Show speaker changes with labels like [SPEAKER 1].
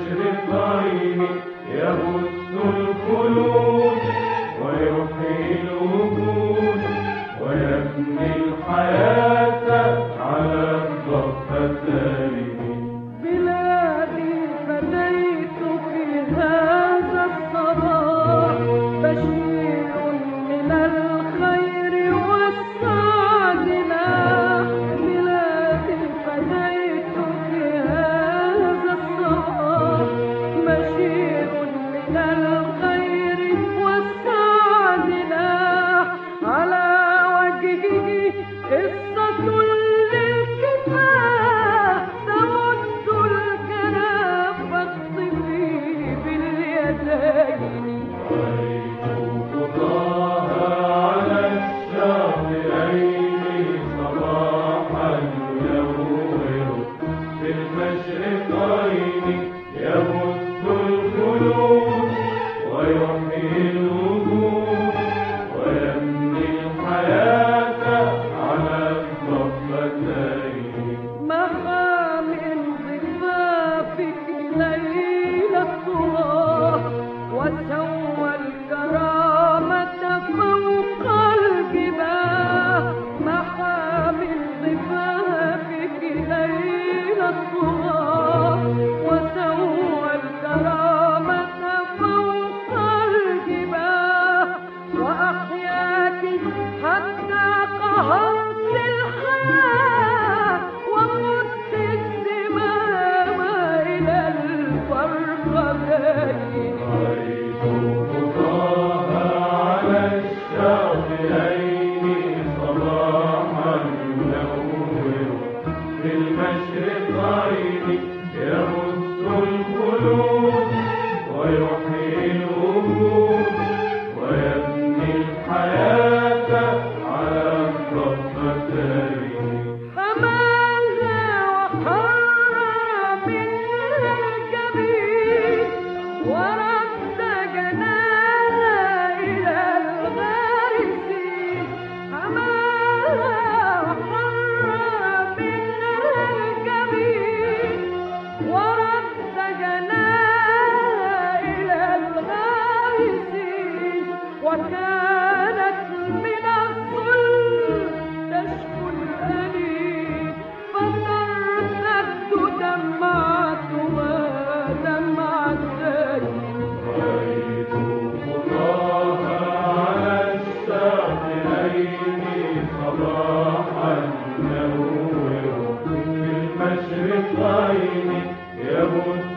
[SPEAKER 1] المشرقين يبث الخلود ويحيي الوجود ويبني الحياة على الضفتين.
[SPEAKER 2] بلادي فديت في هذا الصباح بشير من الخير والسعد له. بلادي فديت في هذا الصباح بشير من الخير والسعد له. على وجهه قصة للكفاح تمد الكنف فاقطفي باليدين.
[SPEAKER 1] رأيت خطاها على الشاطئين صباحا ينور في المشرقين يبث الخلود ويحيي الوجود ويبني الحياة على الضفتين.
[SPEAKER 2] محا من ضفافك ليل الصباح وسوى الكرامة فوق الجباه. محا من ضفافك ليل الصباح وسوى الكرامة فوق الجباه. وأحياك حتى قهرت الحياة وقدت الزمام إلى الفرقدين.
[SPEAKER 1] رأيت خطاها على الشاطئين صباحا ينور في المشرقين يبث الخلود ويحيي الوجود ويبني الحياة على الضفتين.
[SPEAKER 2] حماها وحرر من الجبين ورد جناها إلى الغارسين. حماها وحرر من الجبين ورد جناها إلى الغارسين. وكانت من الظلم تشكو الأنين فترتد دمعتها دمعتين.
[SPEAKER 1] رأيت خطاها على الشاطئين صباحا ينور في المشرقين يبث